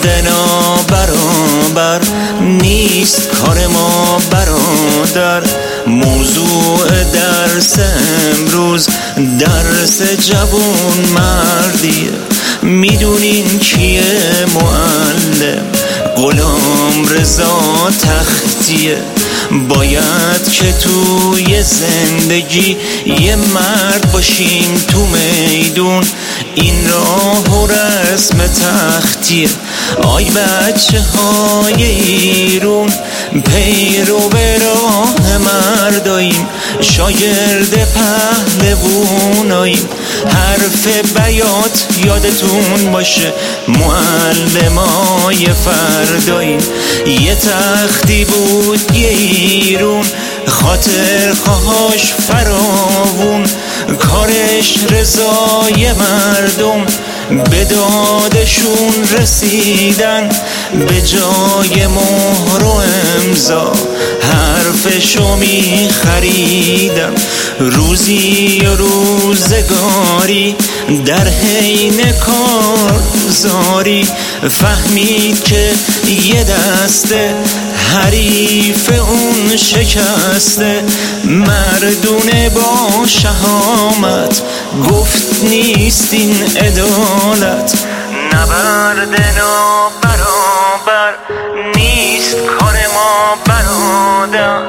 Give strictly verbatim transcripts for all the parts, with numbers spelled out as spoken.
نبرد نابرابر نیست کار ما برادر. موضوع درس امروز درس جوون مردیه. میدونین کیه معلم؟ غلام رضا تختیه. باید که توی زندگی یه مرد باشیم تو میدون، این راه و رسم تختیه. آی بچه های ایرون پیرو به راه مرداییم، شاگرد پهلووناییم. حرف بیات یادتون باشه، معلمای فرداییم. یه تختی بود یه ایرون، خاطر خواهاش فراوون، کارش رضای مردم، به دادشون رسیدن، به جای مهر و امضا حرفشو می خریدم. روزی و روزگاری در حین کارزاری فهمید که یه دسته حریف اون شکسته. مردونه با شهامت گفت نیست این عدالت. نبرد نابرابر نیست کار ما برادر.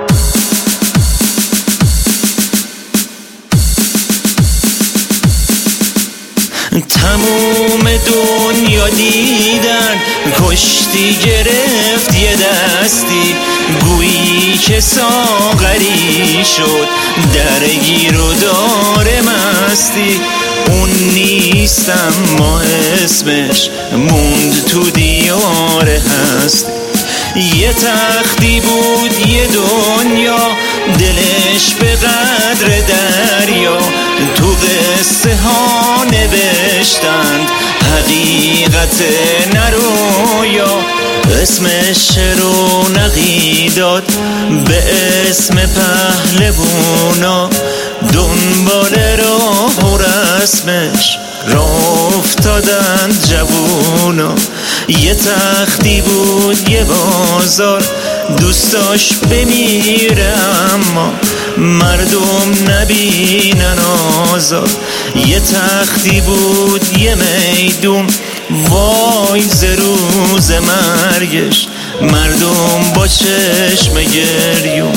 تموم دنیا دیدن کشتی گرفت یه دستی، گویی که ساغری شد درگیر و دار مستی. اون نیست اما اسمش موند تو دیار هست. یه تختی بود یه دنیا دلش به قدر دریا، تو قصه ها نوشتند حقیقت نرویا. اسمش رونقی داد به اسم پهلوونا، دنبال راه و رسمش راه افتادند جوونا. یه تختی بود یه بازار دوستاش بمیره اما مردم نبینن آزار. یه تختی بود یه میدون وای ز روز مرگش، مردم با چشم گریون.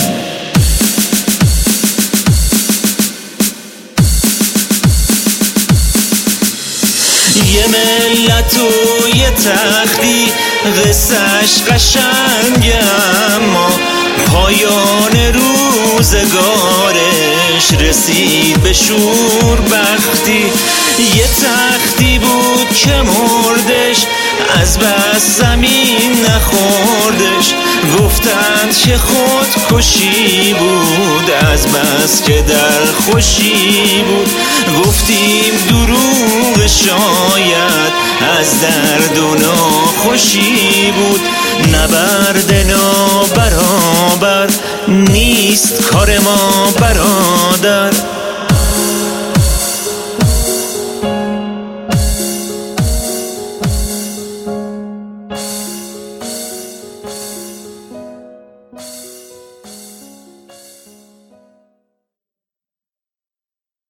یه ملت و یه تختی قصهش قشنگه اما پایان روزگارش رسید به شور بختی. یه تختی بود که مردش از بس زمین نخوردش، گفتند که خودکشی بود از بس که در خوشی بود. گفتیم دروغ شاید از درد و ناخوشی بود. نبرد نابرابر نیست کار ما برادر.